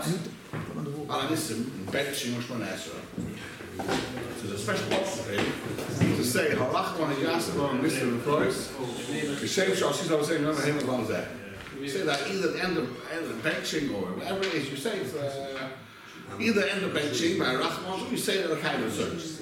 But, Alanism, benching or shmonesa, there's a special option to say, Halach one yasser on Nissim and Floris, the same shot, she's always saying, remember him as long as that. You say that either the end of benching or whatever it is, you say it's either end of benching by Rachman, or you say the kind of service.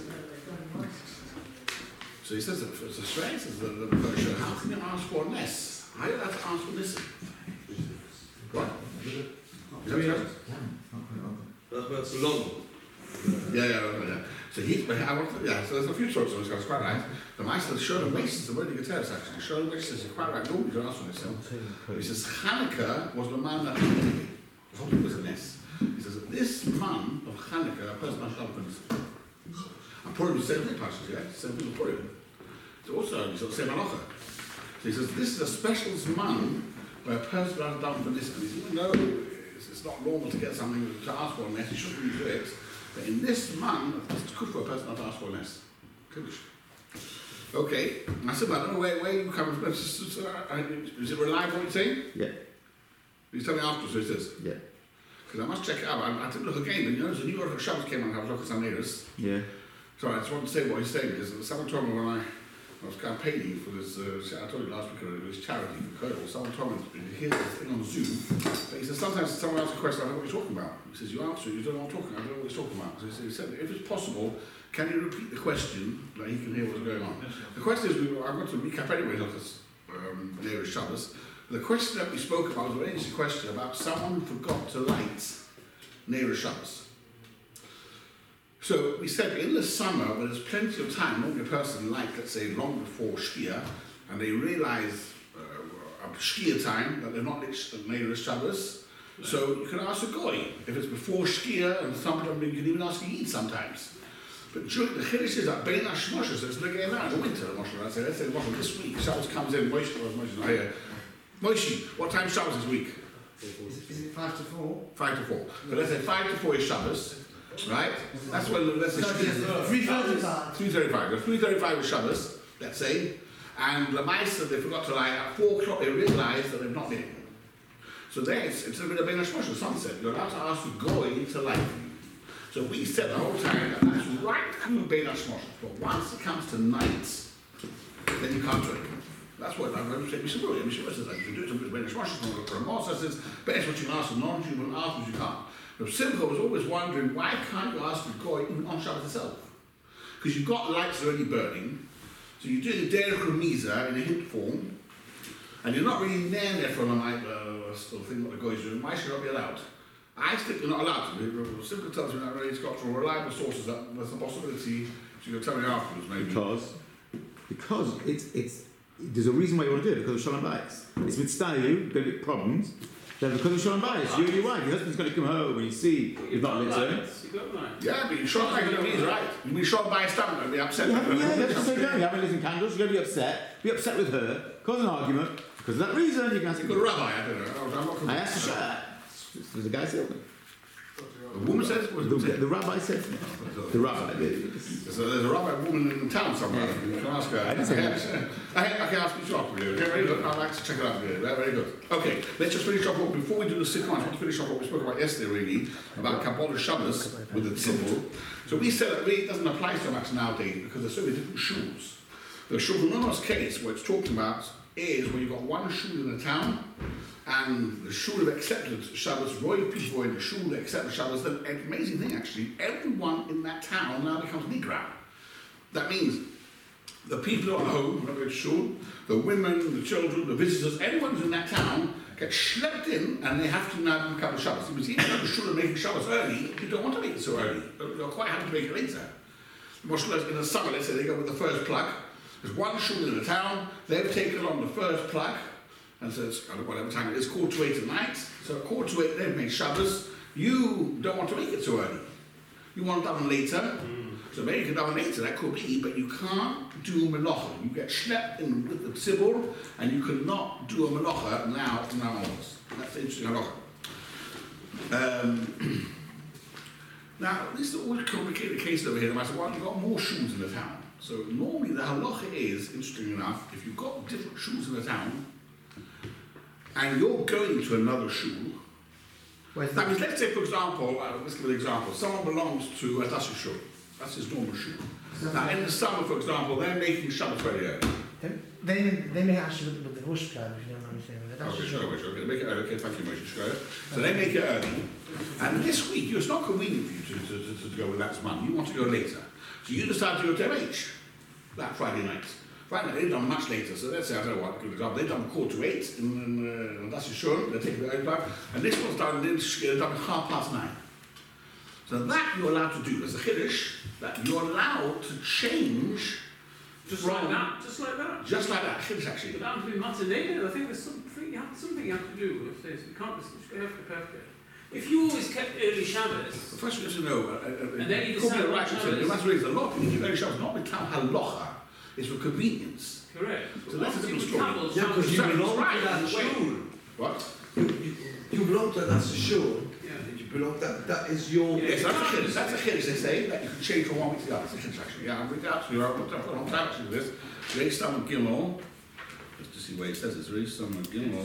So he says it's a strength, it's the how can you ask for less? How do you have to ask for this? What? Is that right? That's long. Yeah. So so there's a few sorts of those guys, quite right. The Meister, the Sherman Masons, the really good text actually. The Sherman Masons is quite right. No, you don't ask for this. He says Hanukkah was the man that was a nest. He says this man of Hanukkah, a person that happens. And Purim is the same thing, Pashas, yeah? Same thing with Purim. So also, he's got the same halacha. So he says this is a special man by a person that has done for this. And even though it's not normal to get something to ask for a nest, you shouldn't really do it. But in this man, it's good for a person not to ask for a nest. Okay, I said, I don't know where you come from. Is it reliable what you're saying? Yeah. You tell me afterwards what it says? Yeah. Because I must check it out. I didn't look again, but you know, the New York Shabbos came on and I was looking at Saneris. Yeah. So I just want to say what he's saying is that someone told me when I was campaigning for this, I told you last week, it was charity for Colonel. Someone told me, he hears this thing on Zoom, but he says sometimes someone asks a question, I don't know what you're talking about. He says, you answer it, you don't know what I'm talking about, I don't know what he's talking about. So he said, if it's possible, can you repeat the question that he can hear what's going on? The question is, I'm going to recap anyway, not this near Shabbos. The question that we spoke about was an interesting question about someone who forgot to light near Shabbos. So we said in the summer, when there's plenty of time, normally a person like, let's say, long before Shkia, and they realise at Shkia time that they're not lit Neir Shabbos, so you can ask a goy. If it's before Shkia, and sometimes you can even ask a Yid sometimes. But during the Chiddush is that Bein HaShmoshes, so it's like in the winter, let's say this week, Shabbos comes in, Moshe's not here. Moshe, what time is Shabbos this week? Is it 5 to 4? 5 to 4. So let's say 5 to 4 is Shabbos. Right? That's when let's say 3:35. 3:35. 3:35 is Shabbos, let's say, and the Meister they forgot to light at 4 o'clock. They realised that they've not lit. So there, it's a bit of Bein HaShmoshes, sunset. You're allowed to ask the goy to light. So we said the whole time that that's right through Bein HaShmoshes. But once it comes to night, then you can't do it. That's what I'm going to say. Mishabur says that you can do it to Bein HaShmoshes. But Ramah says but it's what you can ask a non-Jew, but afterwards you can't. But Simcha was always wondering, why can't you ask the goy even on Shabbos itself? Because you've got lights already burning, so you're doing a derech remiza in a hint form, and you're not really there for a still thing what the goy's doing. Why should it not be allowed? I think you're not allowed to. Simcha tells me that it's got from reliable sources that there's a possibility. So you'll tell me afterwards, maybe. Because it's there's a reason why you want to do it, because of Shalom Bayis. It's with you, there'll be problems. Then because of Shalom Bayis, you're right. Your husband's going to come home and you see it's not lit. Yeah, but Shalom Bayis is right. You mean Shalom Bayis stand and be upset with her? Yeah, that's what you haven't lit candles, you're going to be upset. Be upset with her, cause an argument. Because of that reason, you can ask the rabbi, I don't know. I asked the Shah. The guy said the woman says? The rabbi said. The rabbi. So there's a rabbi woman in the town somewhere. You can ask her. I can ask you shop. Okay, very good. I'd like to check it out. Very good. Okay, let's just finish off. Before we do the Sikh, I want to finish off what we spoke about yesterday, really, about Kabbalah Shabbos with the symbol. So we said that really doesn't apply so much nowadays because there's so many different shuls. The shul Nuno's case, what it's talking about, is when you've got one shul in the town, and the shul have accepted Shabbos, royal people in the shul that accepted Shabbos. Then an amazing thing actually, everyone in that town now becomes Nigra. That means the people at home, not going to shul, the women, the children, the visitors, everyone's in that town gets schlepped in and they have to now become Shabbos. Because even though the shul are making Shabbos early, you don't want to make it so early. You're quite happy to make it later. In the summer, let's say they go with the first plug. There's one shul in the town, they've taken on the first plug. And so it's whatever time it is, 7:45 at night. So at 7:45 they've made Shabbos. You don't want to make it so early. You want it done later. So maybe you can daven later, that could be, but you can't do melacha. You get schlepped in with the tzibur, and you cannot do a melacha now onwards. That's the interesting halacha. Now, this is always a complicated case over here. I said, well, you've got more shuls in the town. So normally the halacha is, interesting enough, if you've got different shuls in the town, and you're going to another shul, Where's That the, means, let's say, for example, let's give an example. Someone belongs to a Dasha shul. That's his normal shul. Now, in the summer, for example, they're making Shabbat very early. they may actually with the Rosh Hashanah, if you don't understand. That's Okay, just sure, okay. They make it early. Okay, thank you, Moshe Shkoyer. So they make it early. And this week, it's not convenient for you to go with that month. You want to go later. So you decide to go to MH that Friday night. Friday night, they've done much later. So let's say, I don't know what, good example, they've done 7:45 in that's sure, they're taking the early time. And this one's done, they've done 9:30. So that you're allowed to do as a Kiddush, that you're allowed to change. Just like that, just like that. Just like that, Kiddush actually. But that would be matinee. I think there's something you have to do with this. You can't just go after perfect. If you always kept early Shabbos, The first thing you have to know, and then you could be decide right, what so Shabbos. the matter is, a lot of people do early Shabbos not with Tam Halacha, it's for convenience. correct. So that's a different story. Yeah, because you Sorry, belong right, to that in a way. shul. What? You belong to that shul. Yeah. You belong that is your. Yeah. Yes, that's a Kiddush, they say, that you can change from one week to the other. That's a Kiddush actually. Yeah, I've read out to you, I've looked up for a long time actually with this. Reis Tam Gimel, just to see where it says it's Reis Tam Gimel,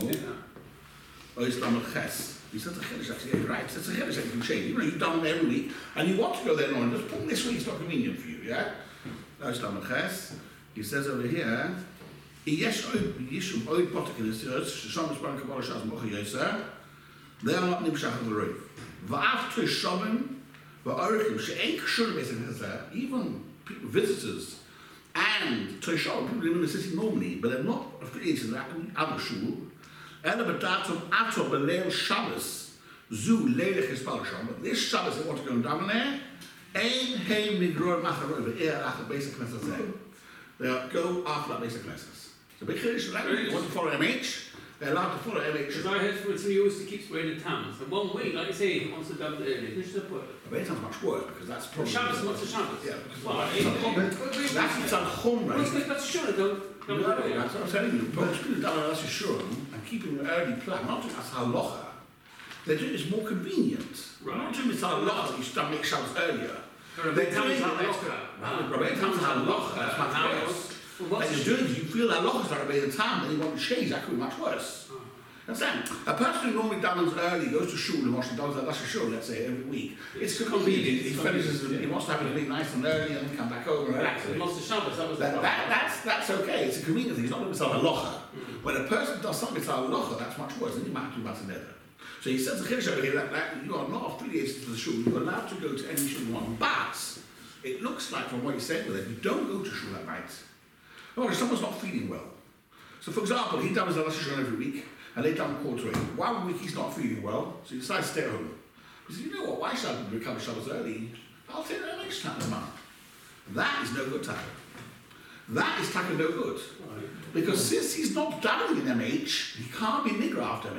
Ois Tam Ches. He said the Kiddush actually, yeah, you're right, it's a Kiddush that you can change. You know, you've done it every week, and you want to go there and just put this week, it's not convenient for you, yeah? Ois Tam Ches, he says over here, יש עוד פרוטוקולים, ששם מספר קבלה שאז מוכר יסר, they are not נמשך לרוב. ואף תושבים ואורחים שאין קשור לבית הכנסת, even people, visitors, and תושבים, people live in the city normally, but they're not affiliated to that other shul, אלא בדעתם עתו בליל שבס, זו ליל חספל שם, but this Shabbos they want to go and down there, אין הם נגרור מאחורי, ואיר אחר בית הכנסת הזה. They'll go after that basic classes. So big Kiddush, they want to follow MH, they're allowed to follow MH. Because I heard from somebody who used to keep spreading in towns. And 1 week, like you say, he wants to double early. Finish the put. But it sounds much worse because that's probably. Shabbos, what's the Shabbos? Yeah, because Well, that's a home Well, right? that's sure, don't No, that's what I'm telling you. But it's good down that's sure and keeping an early plan, not doing that's halacha. They're doing this more convenient. Right. Not doing this halacha, you start make Shabbos earlier. They're They're doing doing Rabbi Tam's halacha, that's much worse. And you're doing it, you feel that halacha's not Rabbi Tam, and you want to change, that could be much worse. Understand? A person who normally daven's early, goes to shul and watches that's a shul, let's say, every week. It's convenient. He finishes, he wants to have it a bit nice and early and then come back home and relax. He lost the Shabbos, that was the problem. That's okay. It's a convenient thing. It's not about halacha. When a person does something with halacha, that's much worse. Then you might have to do mataneda. So he says the Kiddush over here that you are not affiliated to the shul. You're allowed to go to any shul you want. But it looks like from what he's saying with it, you don't go to shul that night. Oh, someone's not feeling well. So for example, he does a shul every week. And they've done 7:45. 1 week he's not feeling well, so he decides to stay at home. He says, you know what, why should I recover Shabbos early? I'll take that next time a month. That is no good time. That is taka no good. Because since he's not davening in MH, he can't be nigra after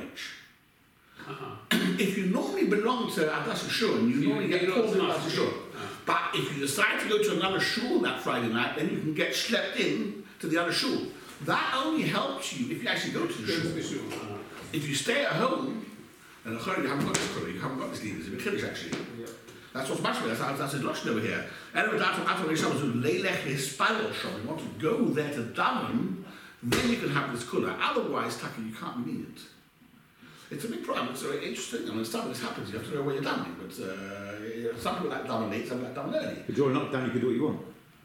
MH. If you normally belong to Adas Shul, you normally get called in Adas Shul. But if you decide to go to another shul that Friday night, then you can get schlepped in to the other shul. That only helps you if you actually go to the shul. If you stay at home, and you haven't got this colour, you haven't got this leaders, it's a bit Kiddush actually. That's what's much better, that's his lotion over here. And with that, after Shabbos, leilech hispalel shop, you want to go there to daven, then you can have this colour. Otherwise, taka, you can't be lenient. It's a big problem, it's very interesting. I mean, stuff this happens, you have to know where you're davening, but some people like daven late, some like daven early. But during lockdown, you could do what you want.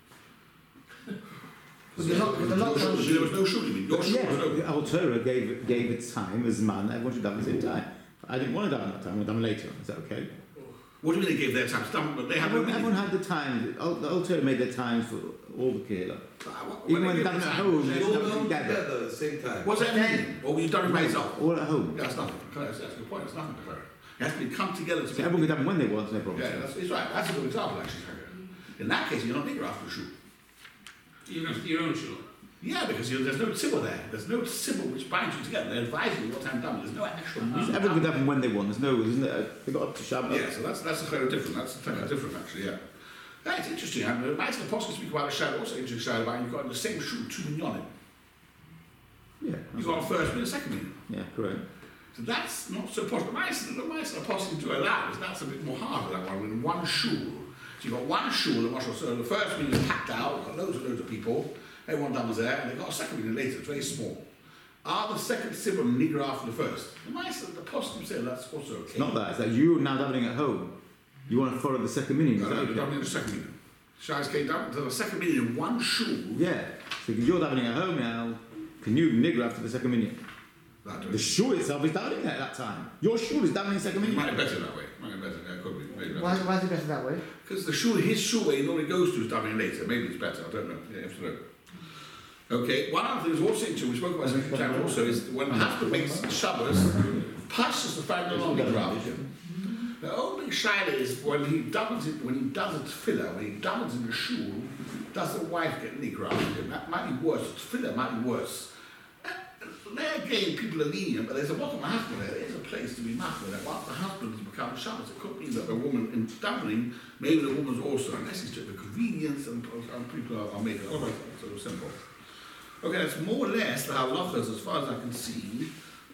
There was no shul, you mean? Your shul was open. Altura gave its time as man, everyone should daven at the same time. I didn't want to daven at that time, I daven later. Is that okay? What do you mean they gave their time? But they had Everyone had the time. Altura made their time for all the Kehillah. Even when they daven at home, They it's all not come together. together at the same time. What's that mean? Or were you done it by yourself? All at home. Yeah, that's nothing. That's a good point. It's nothing to her. It has to be come together. So everyone could daven when they want, no problem. Yeah, it's right. That's a good example, actually. In that case, you're not nigger after a shul. Your own shul. Yeah, because there's no symbol there. There's no symbol which binds you together. They advise you what time done. There's no actual So everyone could daven when they want. There's no, isn't it? They got up to Shabbat. Yeah, so that's a kind of different. That's kind of different, actually. Yeah. Yeah, it's interesting. And the Apostle speak about a shadow, also interesting shadow about you've got in the same shul 2 minyanim. Yeah. You've got a first minyan, a second minyan. Yeah, correct. So that's not so possible. The mice apostle do allow is that's a bit more hard with that one. In one shul, so you've got one shul, so the first minyan is packed out, got loads and loads of people. Everyone done was there, and they got a second minyan later. It's very small. are the second sibum nigger after the first? The postum said that's also okay. It's not that. It's that you're now davening at home. You want to follow the second minyan. No, Is that no, okay? davening the second minyan. Shais came down to the second minyan in one shul. Yeah. So if you're davening at home now, can you nigger after the second minyan? The shul itself is davening at that time. Your shul is davening second It minyan. might be better that way. Might be better. Yeah, could be. Maybe Why better. is it better that way? Because the shul, his shul where he normally goes to is davening later. Maybe it's better. I don't know. Yeah, absolutely. Okay, one other thing is also interesting, we spoke about this a few times also, is when the husband makes Shabbos, passes the family on the ground. The only shaila is when he doubles it, when he does it tefillah, when he doubles in the shul, does the wife get nigra after him? That might be worse. Tefillah might be worse. There again, people are lenient, but there's a bottom husband there. There is a place to be machmir that once the husband has become Shabbos, it could be that the woman in doubling, maybe the woman's also, unless it's just the convenience and people are making it otherwise it's sort of simple. Okay, that's more or less the halachas, as far as I can see,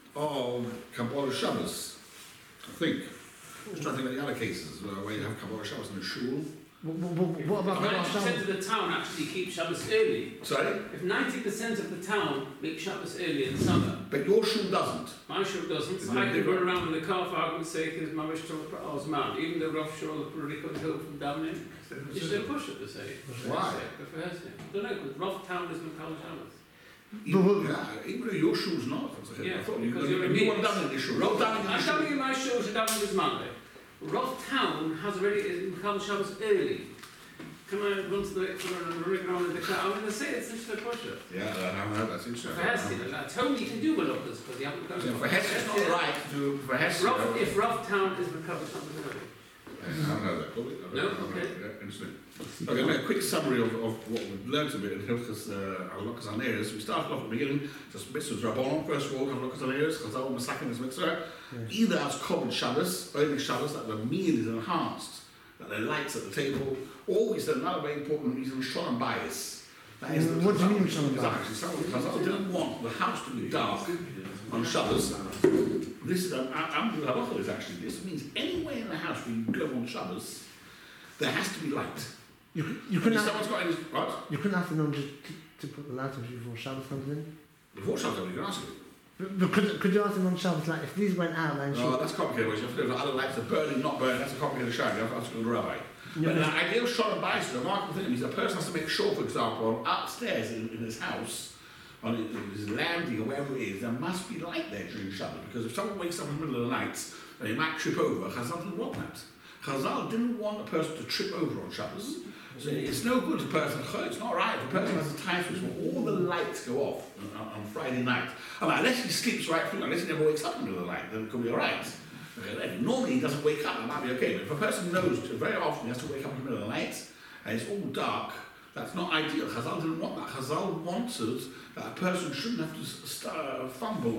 of Kabbalah Shabbos, I think. Just trying to think of the other cases where you have Kabbalah Shabbos in the shul. What about Kabbalah 90% Shabbos? of the town actually keep Shabbos early. Sorry? If 90% of the town make Shabbos early in summer, But your shul doesn't. my shul doesn't. Is So I it can run different? around with a car for argument's sake as my wish to Osman. Even the rough shul of Puerto Rico from Dublin, you should push it to say. Why? I don't know, because rough town is Makal Shabbos. Even though your shul's not. Yeah, I thought because you you're a want mix. down in your shul. Roll down in your I'm shul. telling you my shul to Dublin is Monday. Rough town has already Makal Shabbos early. Can I run to the and ring around in the car? I'm going to say it's just a push it. Yeah, I haven't heard that since. For Heston, I told you can do Malacas because you haven't got For Hesse, it's not right to do for Hesse. If rough town is recovered Shabbos early. I don't know that. Probably. I No, don't know. okay. Yeah, interesting. Okay, make a quick summary of what we've learnt a bit in Hilchas Halakas Aneres. We started off at the beginning, just mitzvahs Rabbanon, first of all, Halakas Aneres, Chazal Masakin is mitzvah. Either as Kobel Shabbos, early Shabbos, that the meal is enhanced, that there are lights at the table, or we said another very important reason, Shalom Bias. That is What do you mean Shalom Bayis? Exactly. Chazal didn't want the house to be dark on Shabbos. This is, I'm doing halacha is actually, this means anywhere in the house where you go on Shabbos, there has to be light. You If couldn't someone's got any, what? you couldn't ask them just to put the light on before Shabbos comes in? Before Shabbos, you can ask it. But could you ask them on Shabbos, like, if these went out, then No, that's complicated. You have to go to other lights are burning, not burning. That's a complicated shine. You have to ask the rabbi. But the ideal Shalom Bayis is a remarkable thing. Means a person has to make sure, for example, upstairs in his house, on his landing or wherever it is, there must be light there during Shabbos. Because if someone wakes up in the middle of the night and he might trip over, Chazal didn't want that. Chazal didn't want a person to trip over on Shabbos. So it's no good if a person, it's not right if a person has a time switch where all the lights go off on Friday night. I mean, unless he sleeps right through, unless he never wakes up in the middle of the night, then it could be alright. Okay, normally he doesn't wake up, that might be okay, but if a person knows very often he has to wake up in the middle of the night and it's all dark, that's not ideal. Chazal didn't want that. Chazal wanted that a person shouldn't have to fumble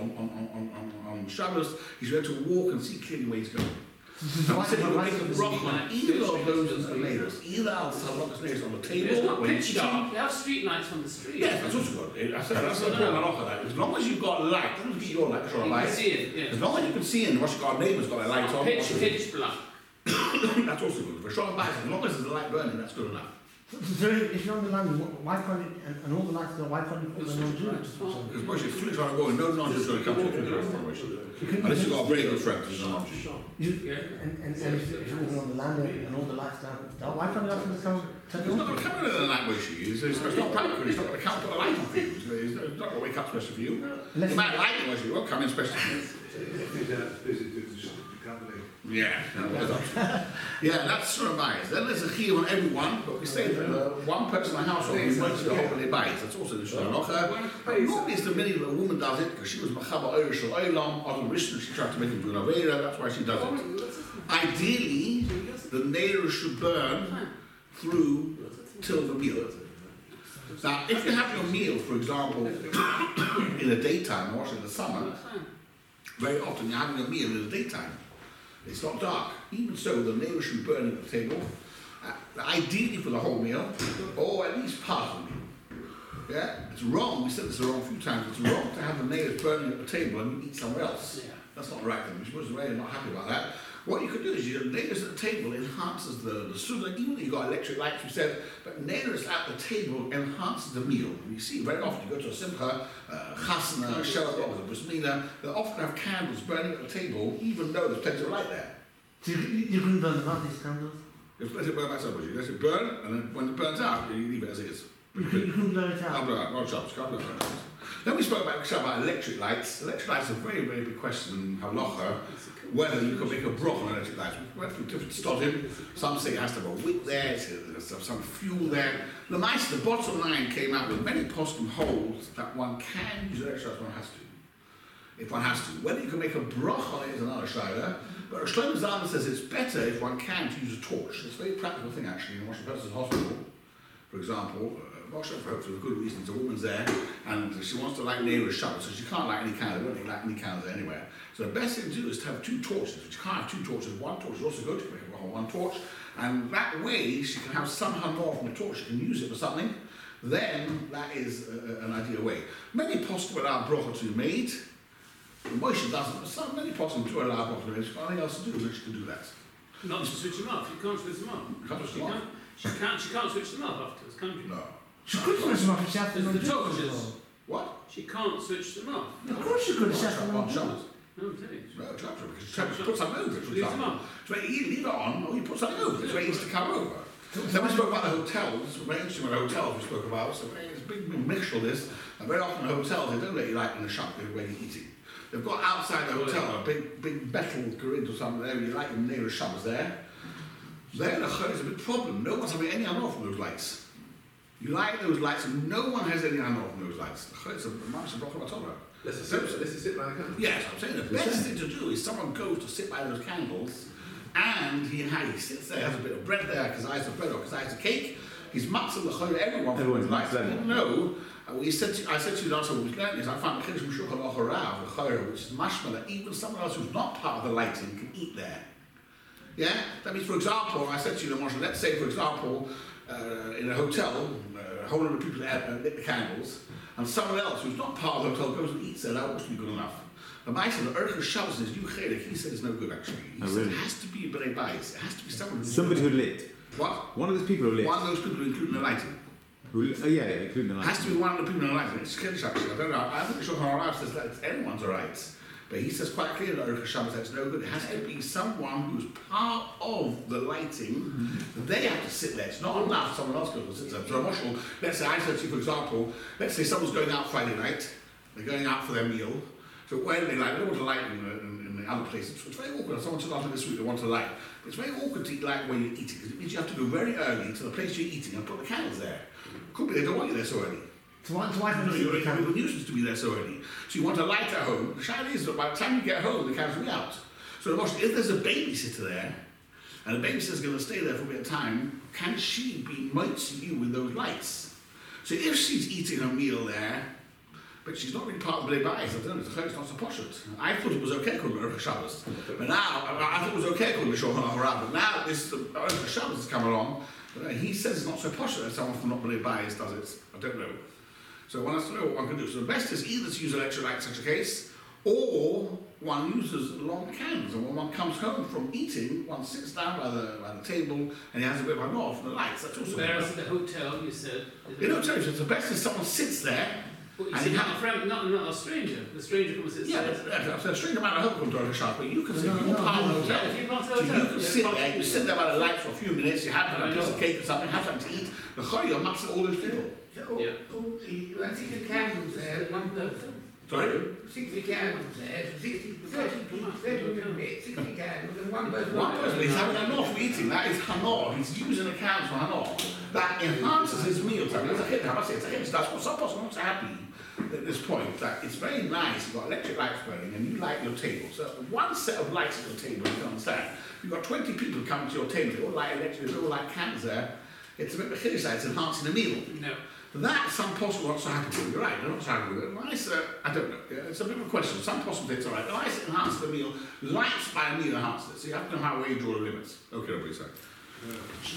on Shabbos. He should be able to walk and see clearly where he's going. So I said he would make a rock on either of those neighbours. Either I'll have rock neighbours on the table, It's not when pitch it's dark. dark. You have street lights on the street. Yes, that's also good. I said that's the point I offer that. As long as you've got light, doesn't get your light, You can light. see it, yeah. As long as you can see in, once you've got a neighbour's got a light on, Pitch black. that's also good. For short bias, as long as there's a light burning, that's good enough. So if you're on the land, why can't you, and all the lights are, why can't you put them on Jews? Because most you're fully trying to go, and no non-Jews going to come to you. Unless you've got a very good friend who's a non-Jew. And if you're living on the land and all the lights down, why can't you ask them to come turn He's it not on? going to come in at the night where she is. It's not practical. He's not going to come put a light on for you. He's not going to wake up special for you. He might like it where she won't come in special for you. Yeah, yeah, that's sort of bias. Then there's a chiyuv on everyone, but we say that one person in the household who wants to hold their bias. That's also the shul halacha. Normally it's the minute that a woman does it because she was machaba oyer shel olam, other rishon, she tried to make him do an avera. That's why she does it. Ideally, the nair should burn through till the meal. Now, if you have your meal, for example, in the daytime or in the summer, very often you're having a meal in the daytime. It's not dark. Even so, the nail should burn at the table. Ideally for the whole meal, or at least part of the meal. Yeah, it's wrong. We said this wrong a few times. It's wrong to have the nails burning at the table and you eat somewhere else. That's not right. Then. We're supposed to be really not happy about that. What you could do is you nailers at the table enhances the suda, even though you've got electric lights, we said, but nailers at the table enhances the meal. And you see very often you go to a simcha, chasana, shelach, a bris milah, they often have candles burning at the table, even though there's plenty of light there. So you couldn't burn them out, these candles? If let it burn back up, you let it burn, and then when it burns out, you leave it as it is. You couldn't blow it Can't out? blow out, not shops, can't blow out. Then we spoke about electric lights. Electric lights are a very, very big question in halacha, whether you can make a broch on electric lights. We went through different studies. Some say it has to have a wick there, it has to have some fuel there. The bottom line came out with many poskim holds that one can use electric lights, one has to. If one has to. Whether you can make a broch on it is another shayla, but Shlomo Zalman says it's better if one can to use a torch. It's a very practical thing actually. In a person's hospital, for example, hopefully for a good reason, a woman's there and she wants to light near a shower, so she can't light any candle, they don't light any candles anywhere. So the best thing to do is to have two torches, but you can't have two torches. One torch is also good, you can make one torch, and that way she can have some hanor from the torch, she can use it for something. Then that is an ideal way. Many poskim allow brocha to be made. Moshe doesn't, but many poskim do allow brocha to be made. She's got nothing else to do, which can do that. Not to switch them off. You can't switch them off. You can't switch them off. She can't switch them off afterwards, can she? No. She could switch them off if she had them on The torches. What? She can't switch them off. Of course she could, she had them on Shabbos. No, I'm telling you. No, Shabbos, because you put something over it, for Leave them example. on. So you leave it on, or you put something over it, it's very easy to come over. Then we spoke about the hotels, very interesting about hotels we spoke about, so it's a big mixture of this, and very often hotels, they don't let you light in the shop where you're eating. They've got outside the hotel a big metal grid or something there, you light them near the shops there. There, the is a big problem. No one's having any hanor from those lights. You light those lights and no one has any hanor from those lights. The is a much problem at all. Let's sit by the candle. Yes, I'm saying the best thing to do is someone goes to sit by those candles and he sits there, has a bit of bread there, because I have bread or because I have cake. He's matzah the everyone from those lights. No, I said to you last time we learned this, I found the Kiddush Meshulchan Aruch HaRav, which is mashma, that even someone else who's not part of the lighting can eat there. Yeah? That means, for example, I said to you, let's say, for example, in a hotel, a whole lot of people lit the candles, and someone else who's not part of the hotel goes and eats there, that wouldn't be good enough. The Maisa, the Urch Shabbos is Yuchedek, he said it's no good actually. He said it has to be a B'nai Bayis, it has to be someone Somebody who lit. What? One of those people who lit. One of those people including the lighting. Yeah, including the lighting. Has to be one of the people in the lighting. It's Kiddush actually, I don't know. I think Shulchan Aruch says that anyone's alright. But he says quite clearly that Urch Shabbos that's no good. It has to be someone who's part of the lighting. They have to sit there. It's not enough someone else goes and sits there. So emotional. Let's say I said to you, for example, let's say someone's going out Friday night, they're going out for their meal. So where do they light? They don't want to light in the other places. It's very awkward. Someone said after this week they want to light. But it's very awkward to eat light when you're eating, because it means you have to go very early to the place you're eating and put the candles there. Could be they don't want you there so early. So why No, you're a nuisance to be there so early. So you want a light at home. The shayla is that by the time you get home, the candles will be out. So if there's a babysitter there, and the babysitter's going to stay there for a bit of time, can she be mitzvah you with those lights? So if she's eating her meal there, but she's not really part of the B'nai Bayis, I don't know, it's not so posh. I thought it was okay called Urch Shabbos. But now, I thought it was okay called Meshulchan Aruch, but now this Urch Shabbos has come along, but he says it's not so posh that someone from not B'nai Bayis does it. I don't know. So one has to know what one can do. So the best is either to use electric light in such a case, or one uses long candles. And when one comes home from eating, one sits down by the table and he has a bit of an off from the lights. That's also Whereas at the hotel, you said. In hotels, the best is someone sits there. But you and see, you not have a friend, not a stranger. The stranger comes and sits there. Yeah, a strange amount of hope to a shop, but you can sit in your part of the hotel. Yeah, if you're part of the So hotel. you can sit there, you sit there by the light for a few minutes, you have a piece of cake or something, have something to eat, the choy, you're matzah all those people. Yeah. Well, 60 candles there, 1 person. Sorry? 60 candles there, 30 minutes, 60 candles, and 1 person. One person is having hanor from eating, that is hanor, he's using the candles for hanor. That enhances his meal time. It's a hit, I must say, it's a hit. That's what some person not so happy at this point, that it's very nice, you've got electric lights burning and you light your table. So one set of lights at your table, you can understand. You've got 20 people coming to your table, they all light electric, they all light candles there. It's a bit of a chiddush, it's enhancing the meal. No. That, some possible not so happy with. You're right, they're not so happy with it. Nice, I don't know. Yeah, it's a bit of a question. Some possible think it's all right. The lights enhance the meal. Lights by a meal enhance it. So you have to know how you draw the limits. Okay, everybody, sorry.